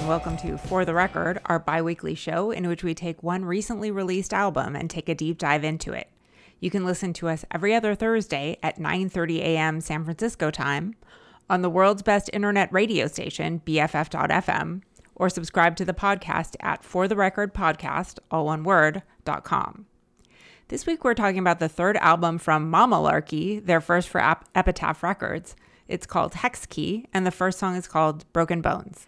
and welcome to For the Record, our bi-weekly show in which we take one recently released album and take a deep dive into it. You can listen to us every other Thursday at 9:30 a.m. San Francisco time on the world's best internet radio station, BFF.FM, or subscribe to the podcast at fortherecordpodcast, all one word, .com. This week we're talking about the third album from Mamalarkey, their first for Epitaph Records. It's called Hex Key, and the first song is called Broken Bones.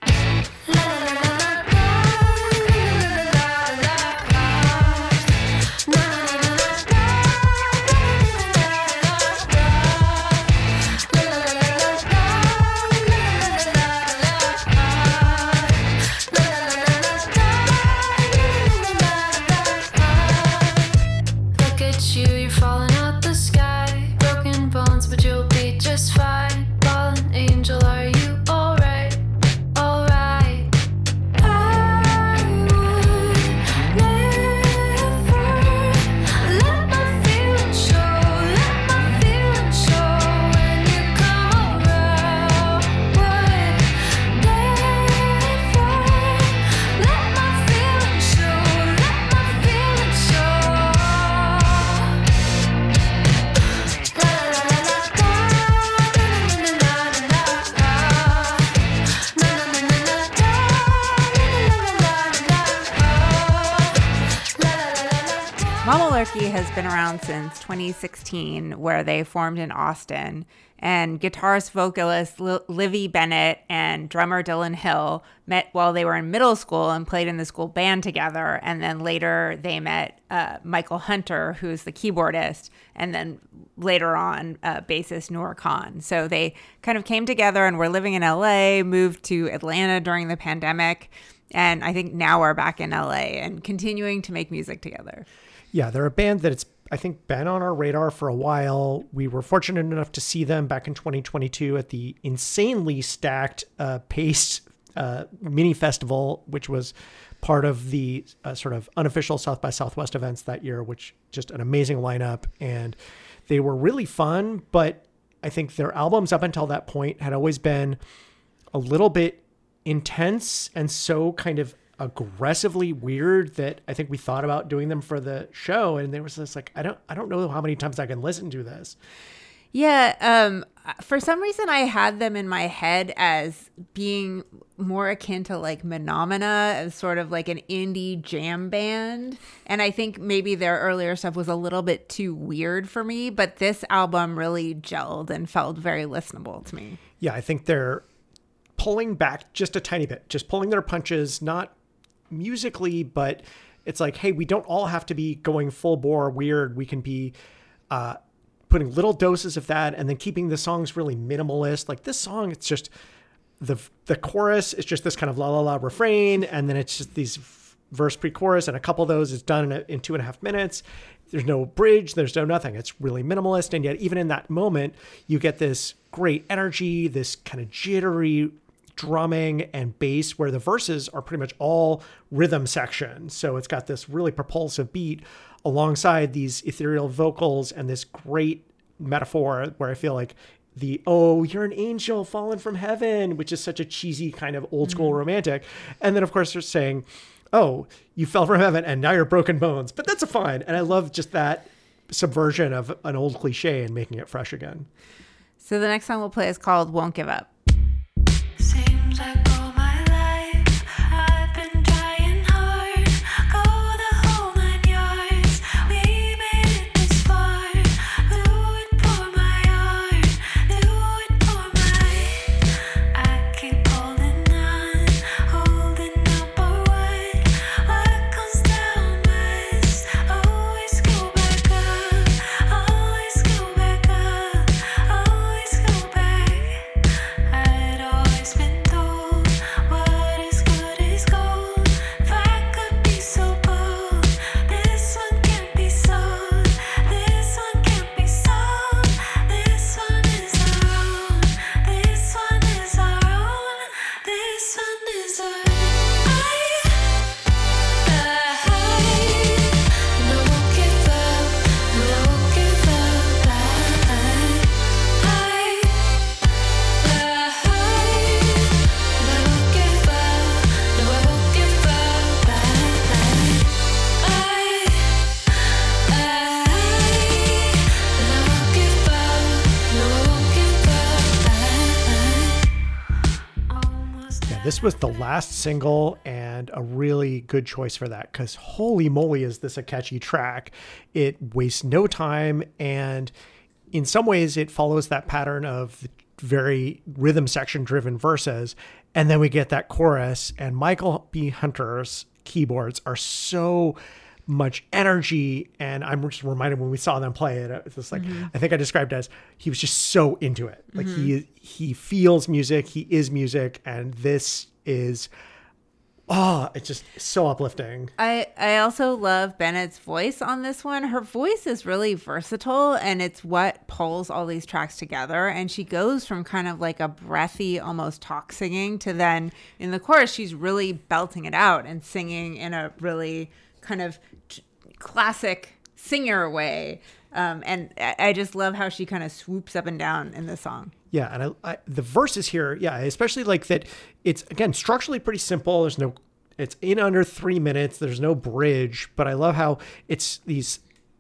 Mamalarkey has been around since 2016, where they formed in Austin, and guitarist vocalist Livy Bennett and drummer Dylan Hill met while they were in middle school and played in the school band together, and then later they met Michael Hunter, who's the keyboardist, and then later on bassist Noor Khan. So they kind of came together and were living in LA, moved to Atlanta during the pandemic, and I think now are back in LA and continuing to make music together. Yeah, they're a band that I think, been on our radar for a while. We were fortunate enough to see them back in 2022 at the insanely stacked Paste mini festival, which was part of the sort of unofficial South by Southwest events that year, which just an amazing lineup. And they were really fun, but I think their albums up until that point had always been a little bit intense and so kind of aggressively weird that I think we thought about doing them for the show, and there was this like, I don't know how many times I can listen to this. Yeah, for some reason I had them in my head as being more akin to like Menomina, as sort of like an indie jam band, and I think maybe their earlier stuff was a little bit too weird for me, but this album really gelled and felt very listenable to me. Yeah, I think they're pulling back just a tiny bit, just pulling their punches, not musically, but it's like, hey, we don't all have to be going full bore weird. We can be putting little doses of that and then keeping the songs really minimalist. Like this song, it's just the chorus is just this kind of la la la refrain, and then it's just these verse pre-chorus, and a couple of those is done in 2.5 minutes. There's no bridge, there's no nothing. It's really minimalist, and yet even in that moment you get this great energy, this kind of jittery drumming and bass, where the verses are pretty much all rhythm sections. So it's got this really propulsive beat alongside these ethereal vocals and this great metaphor where I feel like oh, you're an angel fallen from heaven, which is such a cheesy kind of old school romantic. And then of course they're saying, oh, you fell from heaven and now you're broken bones, but that's fine. And I love just that subversion of an old cliche and making it fresh again. So the next song we'll play is called Won't Give Up. Seems like all my life I've been trying hard, go the whole 9 yards. We made it this far. Do it for my heart, do it for my. I keep holding on but what comes down must always go back up, always go back up, always go back. this was the last single and a really good choice for that because holy moly is this a catchy track. It wastes no time, and in some ways it follows that pattern of the very rhythm section driven verses, and then we get that chorus, and Michael B. Hunter's keyboards are so much energy, and I'm just reminded when we saw them play it, it's just like I think I described it as he was just so into it. Like he feels music, he is music, and this is it's just so uplifting. I also love Bennett's voice on this one. Her voice is really versatile, and it's what pulls all these tracks together. And she goes from kind of like a breathy, almost talk singing to then in the chorus, she's really belting it out and singing in a really kind of classic singer way. And I just love how she kind of swoops up and down in the song. Yeah, and I the verses here, yeah, especially like that. It's again structurally pretty simple. It's in under 3 minutes. There's no bridge, but I love how it's these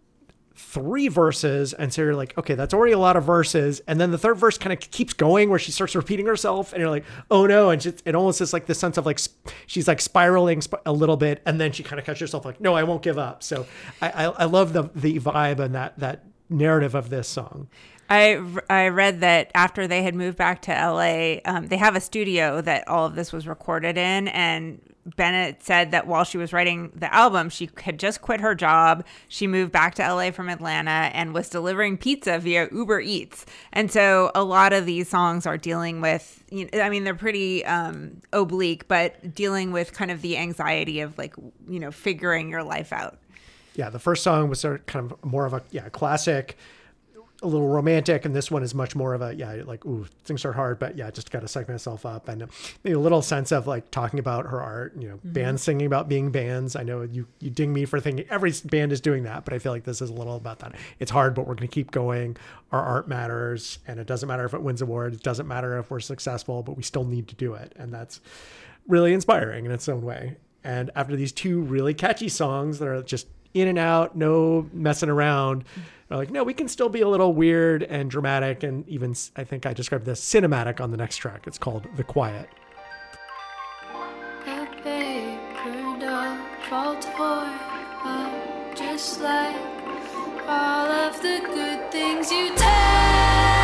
3 verses, and so you're like, okay, that's already a lot of verses, and then the third verse kind of keeps going where she starts repeating herself, and you're like, oh no, and it almost is like this sense of like she's like spiraling a little bit, and then she kind of catches herself like, no, I won't give up. So I love the vibe and that narrative of this song. I read that after they had moved back to LA, they have a studio that all of this was recorded in, and Bennett said that while she was writing the album, she had just quit her job. She moved back to LA from Atlanta and was delivering pizza via Uber Eats. And so a lot of these songs are dealing with, I mean, they're pretty oblique, but dealing with kind of the anxiety of like, figuring your life out. Yeah, the first song was sort of kind of more of a classic, a little romantic, and this one is much more of a like, ooh, things are hard, but just got to psych myself up, and maybe a little sense of like talking about her art, bands singing about being bands. I know you ding me for thinking every band is doing that, but I feel like this is a little about that. It's hard, but we're going to keep going. Our art matters, and it doesn't matter if it wins awards, it doesn't matter if we're successful, but we still need to do it, and that's really inspiring in its own way. And after these 2 really catchy songs that are just in and out, no messing around, they're like, no, we can still be a little weird and dramatic, and even, I think I described this, cinematic on the next track. It's called The Quiet. A paper doll fall tore up just like all of the good things you take.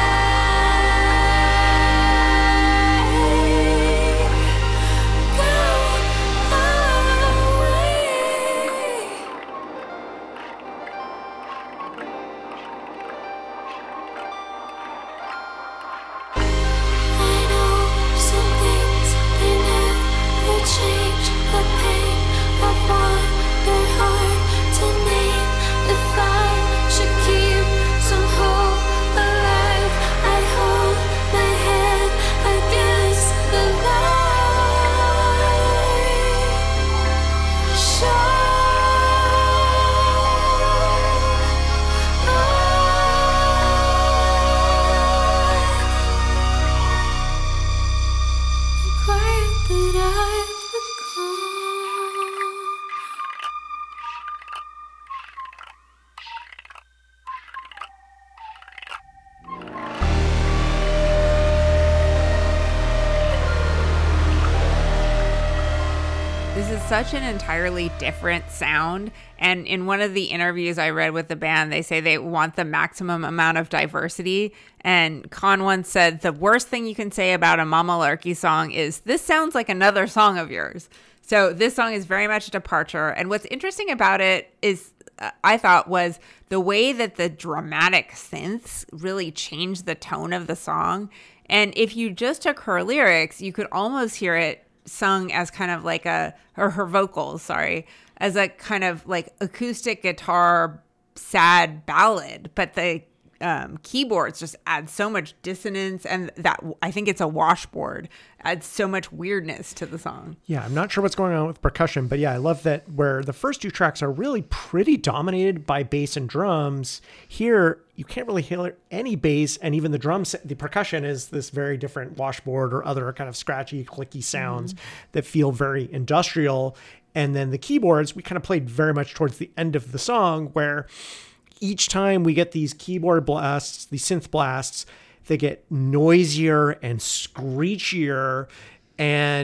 Such an entirely different sound. And in one of the interviews I read with the band, they say they want the maximum amount of diversity. And Con once said, the worst thing you can say about a Mama Larky song is, this sounds like another song of yours. So this song is very much a departure. And what's interesting about it is, I thought, was the way that the dramatic synths really changed the tone of the song. And if you just took her lyrics, you could almost hear it sung as kind of like her vocals, as a kind of like acoustic guitar sad ballad, but the keyboards just add so much dissonance, and that, I think it's a washboard, adds so much weirdness to the song. Yeah, I'm not sure what's going on with percussion, but I love that where the first 2 tracks are really pretty dominated by bass and drums. Here, you can't really hear any bass, and even the drums, the percussion is this very different washboard or other kind of scratchy, clicky sounds that feel very industrial. And then the keyboards, we kind of played very much towards the end of the song, where each time we get these keyboard blasts, these synth blasts, they get noisier and screechier, and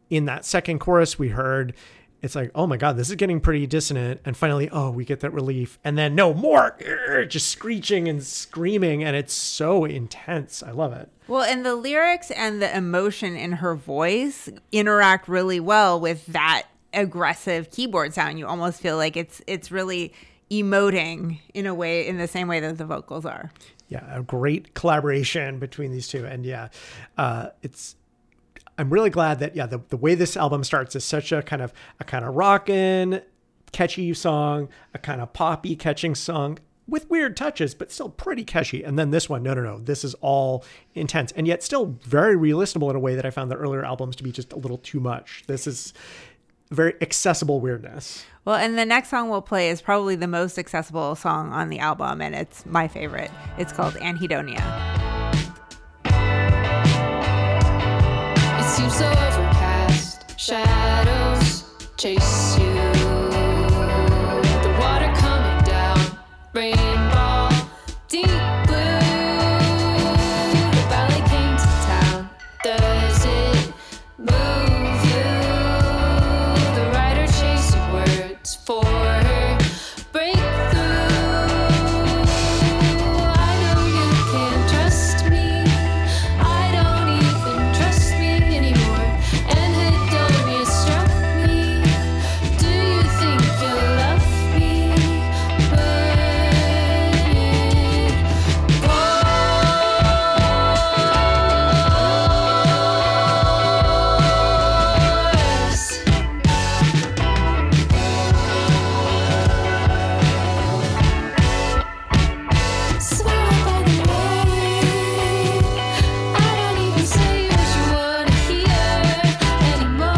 in that second chorus we heard, it's like, oh my God, this is getting pretty dissonant. And finally, oh, we get that relief. And then no more, just screeching and screaming. And it's so intense. I love it. Well, and the lyrics and the emotion in her voice interact really well with that aggressive keyboard sound. You almost feel like it's really emoting in a way, in the same way that the vocals are. Yeah, a great collaboration between these two. And yeah, I'm really glad that, yeah, the way this album starts is such a kind of rockin', catchy song, a kind of poppy catching song with weird touches, but still pretty catchy. And then this one, no, this is all intense and yet still very realisable in a way that I found the earlier albums to be just a little too much. This is very accessible weirdness. Well, and the next song we'll play is probably the most accessible song on the album, and it's my favorite. It's called Anhedonia. It seems so overcast, shadows chase you. The water coming down, rainbow, deep blue. The ballet came to town, does it move you? The writer chasing words for her breakthrough. I know you can't trust me. I don't even trust me anymore. Anhedonia struck me. Do you think you'll love me swallowed by the rain? I don't even say what you wanna hear anymore.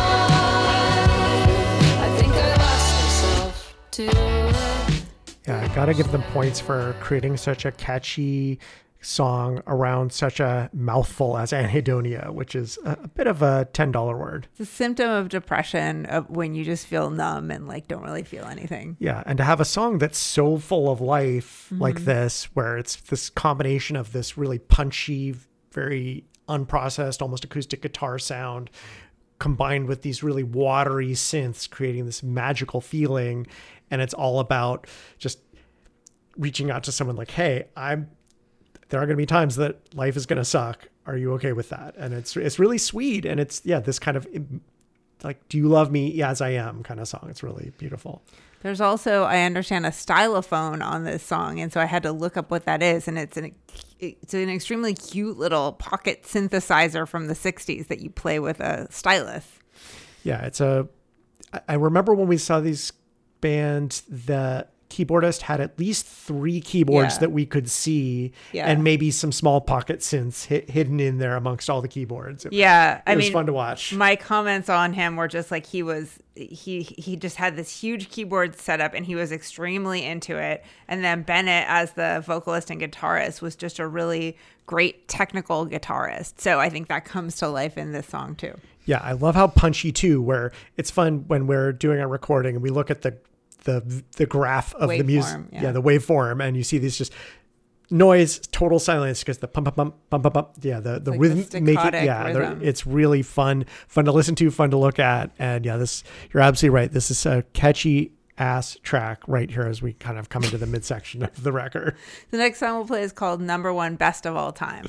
I think I lost myself to it. Yeah, I gotta give them points for creating such a catchy song around such a mouthful as Anhedonia, which is a bit of a $10 word. It's a symptom of depression, of when you just feel numb and like don't really feel anything. Yeah, and to have a song that's so full of life like this, where it's this combination of this really punchy, very unprocessed, almost acoustic guitar sound, combined with these really watery synths, creating this magical feeling. And it's all about just reaching out to someone like, hey, there are going to be times that life is going to suck. Are you okay with that? And it's really sweet. And it's, yeah, this kind of like, do you love me as I am kind of song. It's really beautiful. There's also, I understand, a stylophone on this song, and so I had to look up what that is. And it's an extremely cute little pocket synthesizer from the 60s that you play with a stylus. Yeah, I remember when we saw these bands, the keyboardist had at least 3 keyboards Yeah. that we could see, Yeah. and maybe some small pocket synths hidden in there amongst all the keyboards. Yeah, It was fun to watch. My comments on him were just like he just had this huge keyboard setup and he was extremely into it. And then Bennett, as the vocalist and guitarist, was just a really great technical guitarist. So I think that comes to life in this song too. Yeah, I love how punchy too, where it's fun when we're doing a recording and we look at the graph of the music, Waveform, yeah. the waveform, and you see these just noise, total silence, because the pump, pump, pump, pump, pump, yeah, the like rhythm the make it, staccato yeah, rhythm. it's really fun to listen to, fun to look at, and yeah, you're absolutely right. This is a catchy ass track right here as we kind of come into the midsection of the record. The next song we'll play is called Number One Best of All Time.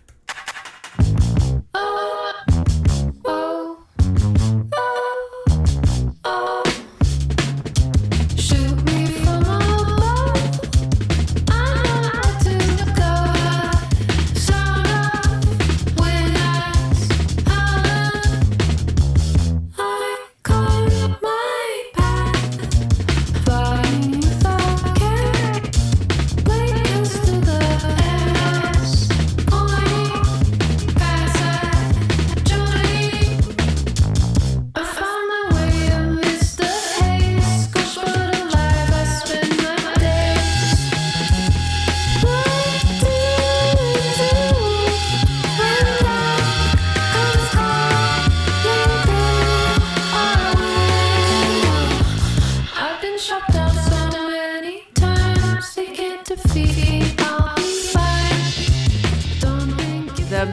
Shoot me from above. I know how to go. Sound off when I carve my path, flying without care. Wake us to the ass, going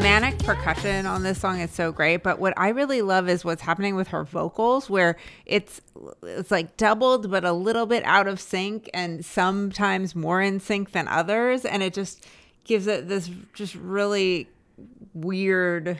manic percussion on this song is so great, but what I really love is what's happening with her vocals, where it's like doubled but a little bit out of sync and sometimes more in sync than others, and it just gives it this just really weird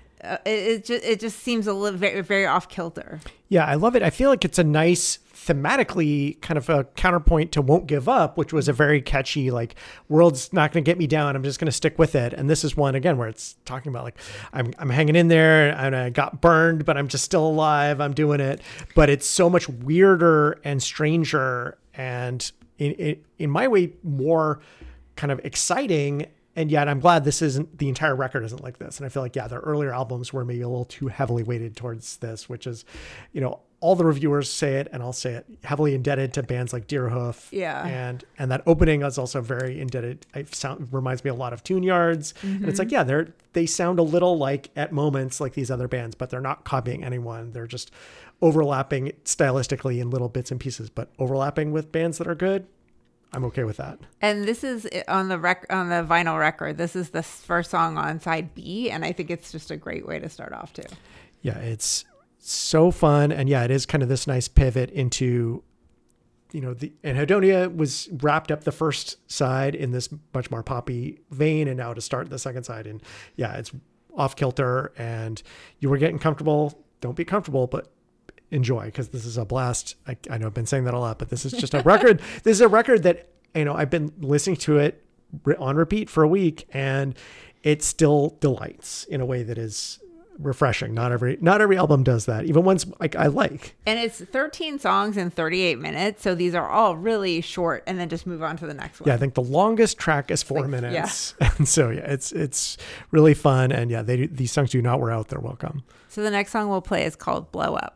it just seems a little very, very off kilter. Yeah, I love it. I feel like it's a nice thematically kind of a counterpoint to Won't Give Up, which was a very catchy, like, world's not going to get me down, I'm just going to stick with it. And this is one, again, where it's talking about, like, I'm hanging in there and I got burned, but I'm just still alive. I'm doing it. But it's so much weirder and stranger and in my way, more kind of exciting. And yet I'm glad this isn't, the entire record isn't like this. And I feel like, yeah, their earlier albums were maybe a little too heavily weighted towards this, which is, you know, all the reviewers say it, and I'll say it, heavily indebted to bands like Deerhoof. Yeah. And that opening is also very indebted. Reminds me a lot of Tune Yards. And it's like, yeah, they sound a little like, at moments, like these other bands, but they're not copying anyone. They're just overlapping stylistically in little bits and pieces, but overlapping with bands that are good. I'm okay with that. And this is on the vinyl record. This is the first song on side B, and I think it's just a great way to start off too. Yeah, it's so fun, and yeah, it is kind of this nice pivot into, you know, and Hedonia was wrapped up the first side in this much more poppy vein, and now to start the second side, and yeah, it's off kilter, and you were getting comfortable. Don't be comfortable, but enjoy, because this is a blast. I know I've been saying that a lot, but this is just a record. This is a record that, you know, I've been listening to it on repeat for a week, and it still delights in a way that is refreshing. Not every album does that, even ones like I like. And it's 13 songs in 38 minutes, so these are all really short, and then just move on to the next one. Yeah, I think the longest track is 4 minutes. Yeah. And so yeah, it's really fun, and yeah, these songs do not wear out their welcome. So the next song we'll play is called Blow Up.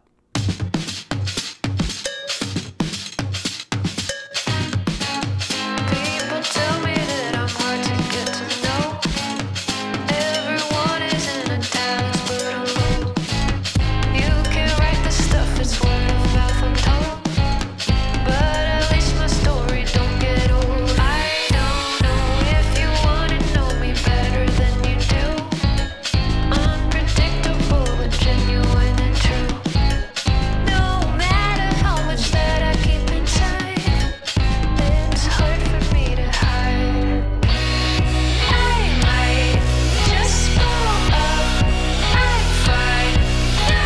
People tell me that I'm hard to get to know. Everyone is in a dance, but I'm low. You can write the stuff, it's word of mouth, I'm told. But at least my story don't get old. I don't know if you wanna know me better than you do. Unpredictable but genuine and true. No matter how much that I keep inside, it's hard for me to hide. I might just blow up. I'm fine. No,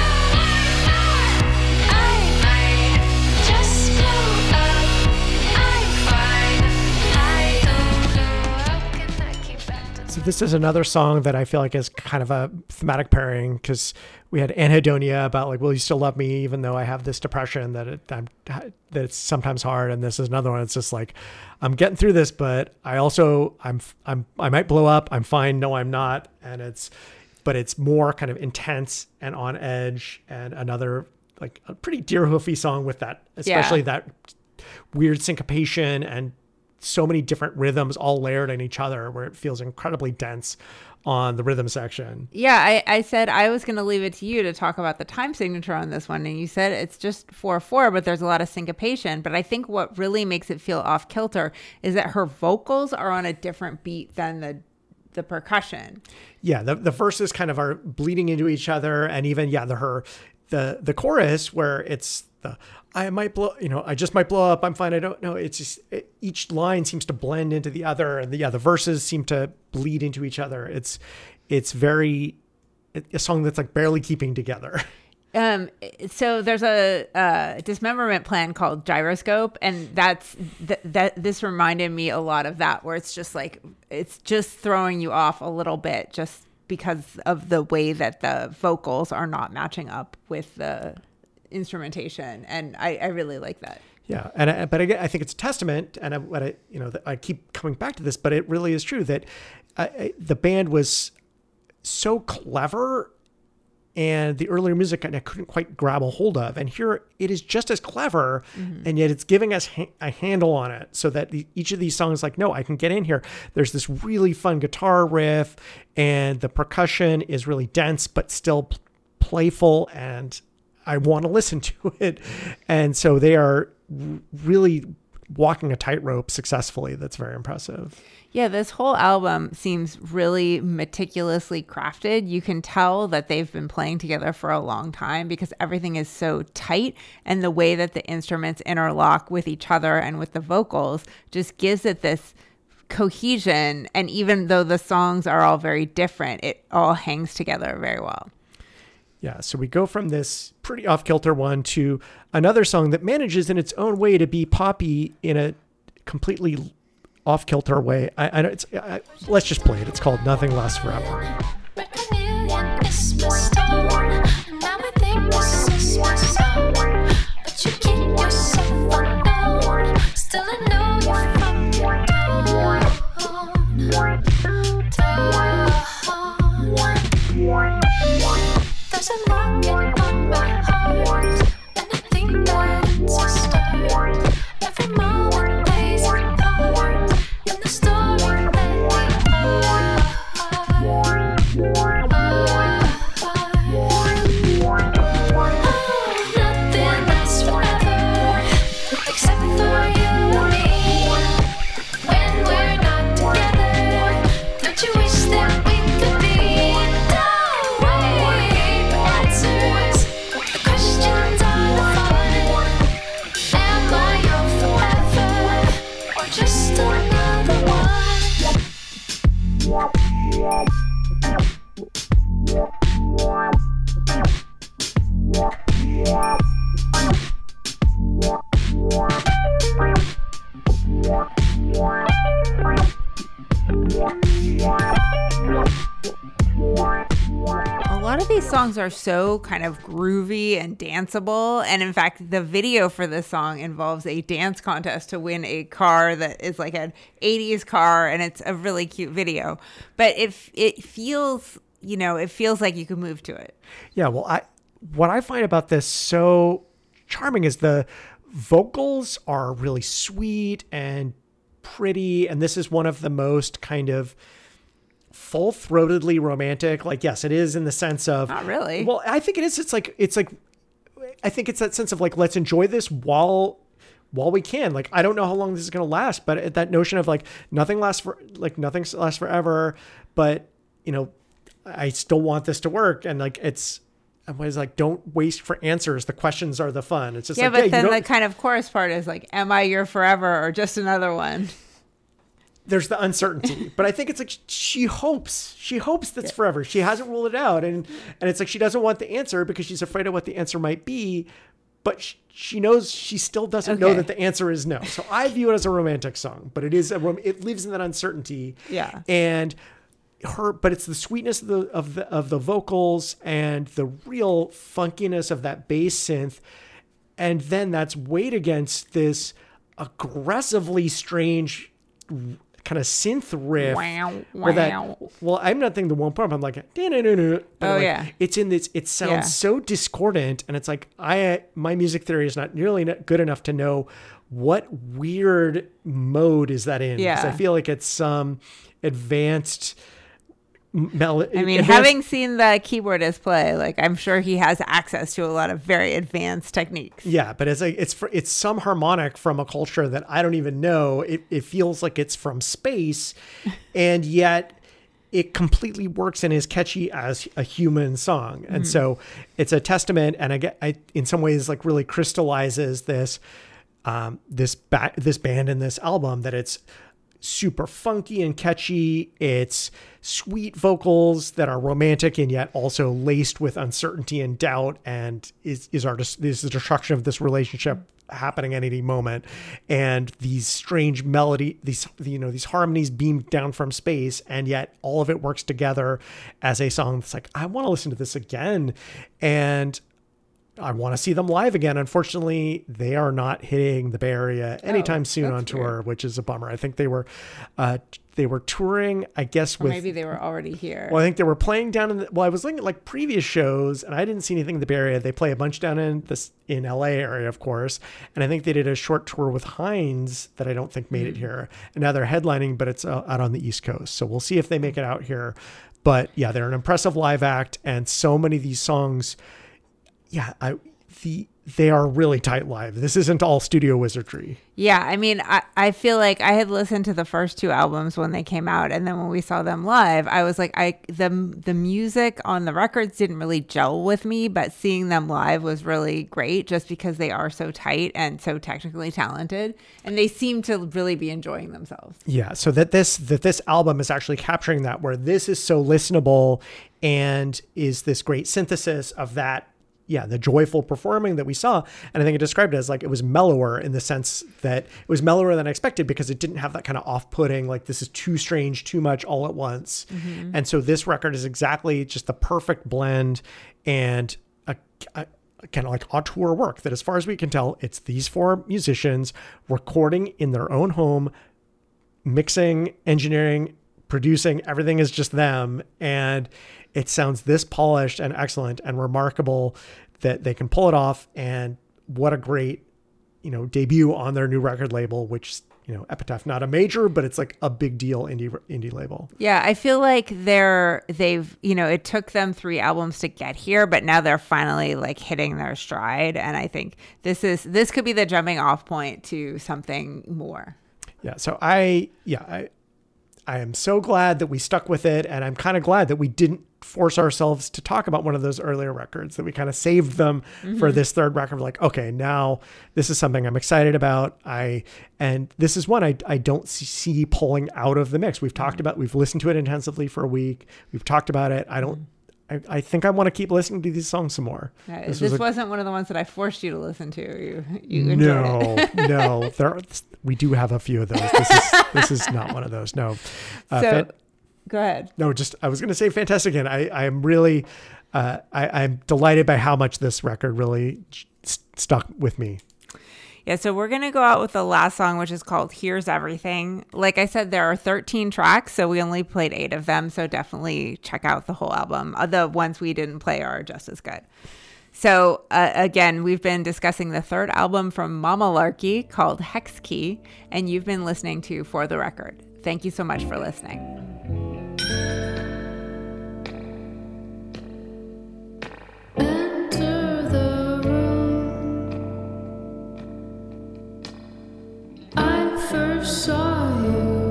I might just blow up. I'm fine. I don't know how can I keep acting. So this is another song that I feel like is kind of a thematic pairing, because we had Anhedonia about, like, will you still love me even though I have this depression that it's sometimes hard, and this is another one. It's just like, I'm getting through this, but I might blow up. I'm fine. No, I'm not. And but it's more kind of intense and on edge, and another, like, a pretty Deerhoofy song with that, especially that weird syncopation and so many different rhythms all layered on each other, where it feels incredibly dense on the rhythm section. Yeah, I said I was going to leave it to you to talk about the time signature on this one, and you said it's just 4/4, but there's a lot of syncopation. But I think what really makes it feel off kilter is that her vocals are on a different beat than the percussion. Yeah, the verses kind of are bleeding into each other, and even the chorus, where it's I might blow, you know, I just might blow up, I'm fine, I don't know. It's just each line seems to blend into the other, and the verses seem to bleed into each other. It's a song that's like barely keeping together. So there's a Dismemberment Plan called Gyroscope, and this reminded me a lot of that, where it's just like, it's just throwing you off a little bit just because of the way that the vocals are not matching up with the instrumentation, and I really like that. Yeah, but again, I think it's a testament, and I keep coming back to this, but it really is true that the band was so clever, and the earlier music I couldn't quite grab a hold of, and here it is just as clever, and yet it's giving us a handle on it, so that each of these songs, like, no, I can get in here. There's this really fun guitar riff, and the percussion is really dense but still playful, and I want to listen to it. And so they are really walking a tightrope successfully. That's very impressive. Yeah, this whole album seems really meticulously crafted. You can tell that they've been playing together for a long time because everything is so tight, and the way that the instruments interlock with each other and with the vocals just gives it this cohesion. And even though the songs are all very different, it all hangs together very well. Yeah, so we go from this pretty off-kilter one to another song that manages in its own way to be poppy in a completely off-kilter way. Let's just play it. It's called Nothing Lasts Forever. Reckoning is my stone. Now I think this is my song. But you keep yourself unknown. Still I know you're from down. There's a knocking on my heart, and I think that it's a start. Every moment plays a part in the story that we are. Nothing lasts forever, except for you and me. When we're not together, don't you wish that we could be? Don't wait for answers. The questions are the fun. Am I your forever, or just another one? A lot of these songs are so kind of groovy and danceable. And in fact, the video for this song involves a dance contest to win a car that is like an 80s car. And it's a really cute video. But it feels, it feels like you could move to it. Yeah, well, what I find about this so charming is the vocals are really sweet and pretty. And this is one of the most kind of full-throatedly romantic. Like, yes, it is in the sense of Not really. Well, I think it is. It's like I think it's that sense of like, let's enjoy this while we can. Like, I don't know how long this is going to last, but that notion of like nothing lasts forever, but I still want this to work. And like, I was like, don't waste for answers. The questions are the fun. It's just But then the kind of chorus part is like, am I your forever or just another one? There's the uncertainty, but I think it's like she hopes that's forever. She hasn't ruled it out, and it's like she doesn't want the answer because she's afraid of what the answer might be, but she knows she still doesn't know that the answer is no. So I view it as a romantic song, but it lives in that uncertainty. Yeah, and but it's the sweetness of the vocals and the real funkiness of that bass synth, and then that's weighed against this aggressively strange kind of synth riff. Well, I'm not thinking the one part. I'm like, it's in this. It sounds so discordant, and it's like my music theory is not nearly good enough to know what weird mode is that in. Because I feel like it's some advanced melody. I mean, having seen the keyboardist play, like I'm sure he has access to a lot of very advanced techniques. Yeah, but it's some harmonic from a culture that I don't even know. It feels like it's from space, and yet it completely works and is catchy as a human song. And so it's a testament, and I in some ways like really crystallizes this band and this album, that it's super funky and catchy. It's sweet vocals that are romantic and yet also laced with uncertainty and doubt, and is the destruction of this relationship happening at any moment, and these strange melody, these harmonies beamed down from space, and yet all of it works together as a song that's like, I want to listen to this again, and I want to see them live again. Unfortunately, they are not hitting the Bay Area anytime soon on tour, which is a bummer. I think they were touring, I guess, with, maybe they were already here. Well, I think they were playing down I was looking at like previous shows, and I didn't see anything in the Bay Area. They play a bunch down in LA area, of course. And I think they did a short tour with Hines that I don't think made it here. And now they're headlining, but it's out on the East Coast. So we'll see if they make it out here. But yeah, they're an impressive live act, and so many of these songs, they are really tight live. This isn't all studio wizardry. Yeah, I mean, I feel like I had listened to the first two albums when they came out, and then when we saw them live, I was like, the music on the records didn't really gel with me, but seeing them live was really great just because they are so tight and so technically talented, and they seem to really be enjoying themselves. Yeah, so that this album is actually capturing that, where this is so listenable and is this great synthesis of that. Yeah, the joyful performing that we saw. And I think it described it as like it was mellower in the sense that it was mellower than I expected because it didn't have that kind of off-putting, like this is too strange, too much all at once. Mm-hmm. And so this record is exactly just the perfect blend and a kind of like auteur work that, as far as we can tell, it's these four musicians recording in their own home, mixing, engineering, producing, everything is just them. And it sounds this polished and excellent and remarkable that they can pull it off. And what a great, debut on their new record label, which, Epitaph, not a major, but it's like a big deal indie label. Yeah. I feel like they've, it took them 3 albums to get here, but now they're finally like hitting their stride. And I think this could be the jumping off point to something more. Yeah. So I am so glad that we stuck with it. And I'm kind of glad that we didn't force ourselves to talk about one of those earlier records, that we kind of saved them for this third record. Like, okay, now this is something I'm excited about. And this is one I don't see pulling out of the mix. We've talked about, we've listened to it intensively for a week. We've talked about it. I think I want to keep listening to these songs some more. Yeah, this wasn't one of the ones that I forced you to listen to. You enjoyed it. No. We do have a few of those. This is not one of those. No. Go ahead. No, I was going to say fantastic. And I am really, I'm delighted by how much this record really stuck with me. Yeah, so we're going to go out with the last song, which is called Here's Everything. Like I said, there are 13 tracks, so we only played 8 of them. So definitely check out the whole album. The ones we didn't play are just as good. So again, we've been discussing the third album from Mama Larky called Hex Key, and you've been listening to For the Record. Thank you so much for listening. Enter the room. I first saw you.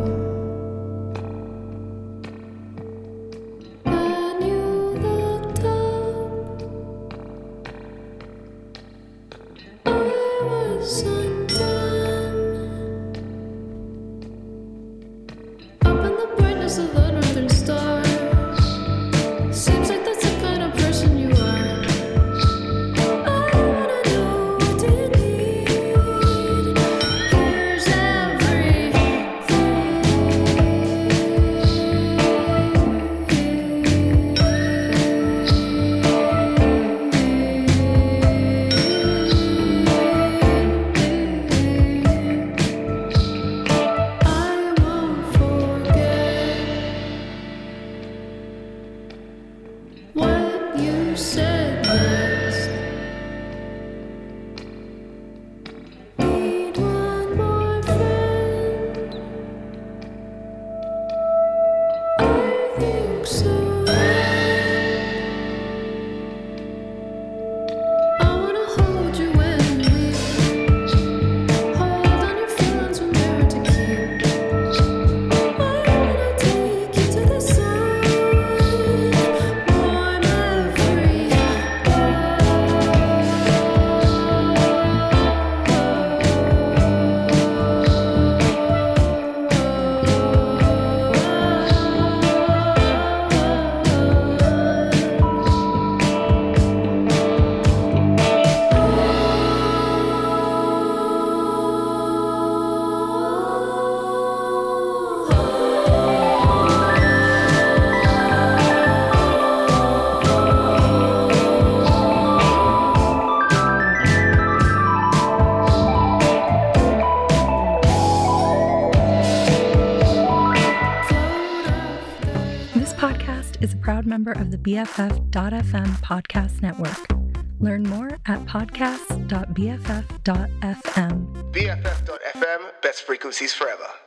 When you looked up, I was undone. Up in the brightness of the northern stars. Seems like that's the kind of person you are. I wanna know, what do you need? Here's I won't forget what you said next. Need one more friend. I think so. I wanna hold you when we hold on your feelings when they're hard to keep. I wanna take you to the sun, warm every This podcast is a proud member of the BFF.FM podcast network. Learn more at podcasts.bff.fm. BFF.FM, best frequencies forever.